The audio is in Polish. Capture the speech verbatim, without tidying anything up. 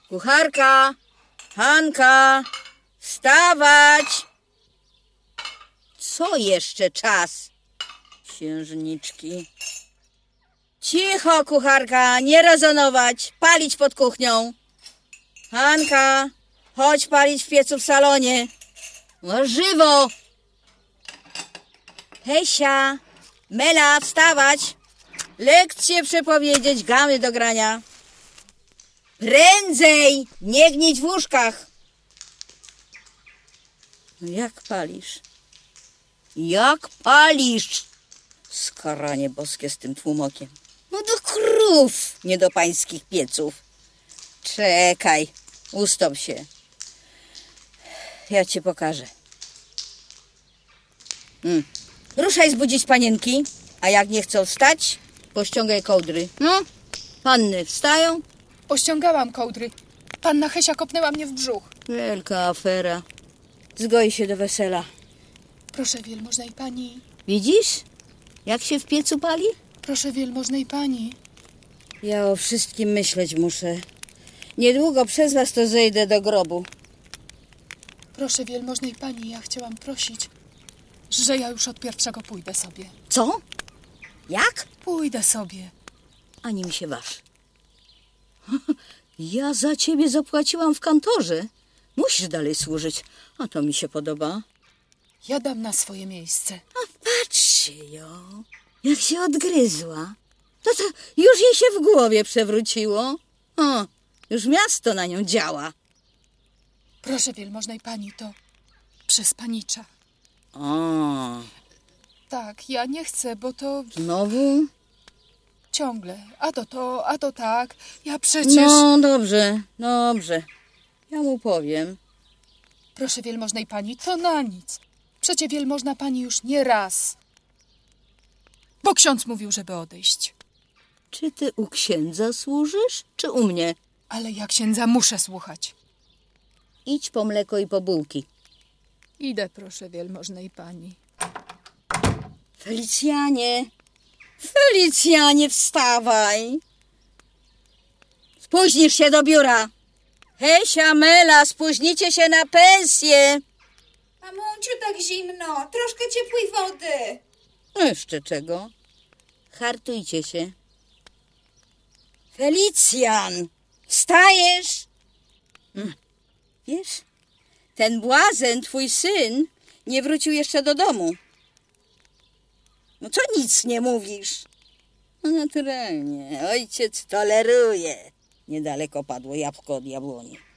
Kucharka! Hanka! Wstawać! Co jeszcze czas? Księżniczki. Cicho, kucharka, nie rezonować, palić pod kuchnią. Hanka, chodź palić w piecu w salonie. No żywo! Hesia, Mela, wstawać. Lekcje przepowiedzieć, gamy do grania. Prędzej, nie gnić w łóżkach. No jak palisz? Jak palisz? Skaranie boskie z tym tłumokiem. No do krów, nie do pańskich pieców. Czekaj, ustąp się. Ja ci pokażę. Hmm. Ruszaj zbudzić panienki, a jak nie chcą wstać, pościągaj kołdry. No, panny wstają? Pościągałam kołdry. Panna Hesia kopnęła mnie w brzuch. Wielka afera. Zgoi się do wesela. Proszę wielmożnej pani. Widzisz, jak się w piecu pali? Proszę wielmożnej pani. Ja o wszystkim myśleć muszę. Niedługo przez was to zejdę do grobu. Proszę wielmożnej pani, ja chciałam prosić, że ja już od pierwszego pójdę sobie. Co? Jak? Pójdę sobie. Ani mi się waż. Ja za ciebie zapłaciłam w kantorze. Musisz dalej służyć. A to mi się podoba. Ja dam na swoje miejsce. A patrzcie ją, jak się odgryzła. To to już jej się w głowie przewróciło. O, już miasto na nią działa. Proszę wielmożnej pani, to przez panicza. O, Tak, ja nie chcę, bo to znowu? ciągle. A to to, a to tak. Ja przecież... No, dobrze, dobrze. Ja mu powiem. Proszę wielmożnej pani, to na nic. Przecie wielmożna pani już nie raz. Bo ksiądz mówił, żeby odejść. Czy ty u księdza służysz, czy u mnie? Ale ja księdza muszę słuchać. Idź po mleko i po bułki. Idę, proszę wielmożnej pani. Felicjanie, Felicjanie, wstawaj. Spóźnisz się do biura. Hesia, Mela, spóźnicie się na pensję. Mamunciu, tak zimno. Troszkę ciepłej wody. No jeszcze czego? Hartujcie się. Felicjan, wstajesz? Hmm. Wiesz, ten błazen, twój syn, nie wrócił jeszcze do domu. No co nic nie mówisz? No naturalnie, ojciec toleruje. Niedaleko padło jabłko od jabłoni.